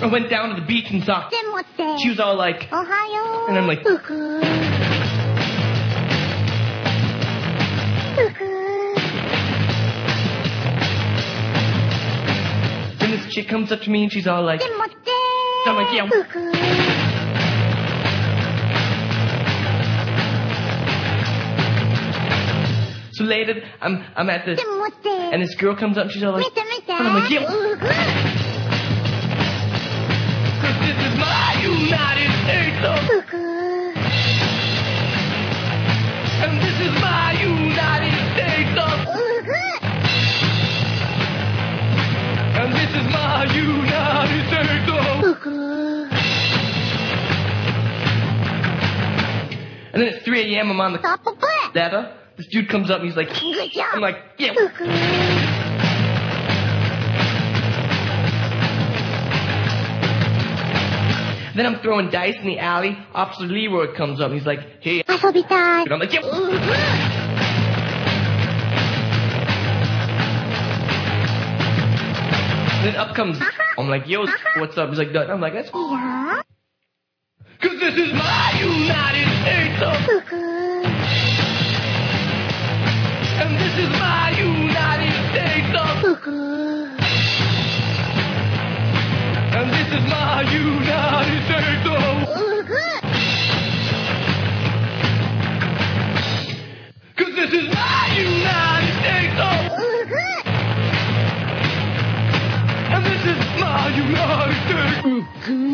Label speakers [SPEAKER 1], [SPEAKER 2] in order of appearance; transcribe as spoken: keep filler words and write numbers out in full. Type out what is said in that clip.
[SPEAKER 1] I went down to the beach and saw. She was all like,
[SPEAKER 2] Ohio.
[SPEAKER 1] and I'm like, then this chick comes up to me and she's all like, I'm like, yeah. So later, I'm I'm at the, and this girl comes up and she's all like, and I'm like, yeah. Cause this is my United States of, and this is my United States of, and this is my United States of. And then it's three a.m. I'm on the ladder. This dude comes up and he's like,
[SPEAKER 2] Good job.
[SPEAKER 1] I'm like, yeah. Then I'm throwing dice in the alley. Officer Leroy comes up and he's like, hey. And I'm like, yeah. And then up comes, I'm like, yo, what's up? He's like, I'm like, that's cool.
[SPEAKER 2] Yeah.
[SPEAKER 1] Cause this is my United States of, and this is my United States of, and this is my United States of, cause this is my United States of, and this is my United States.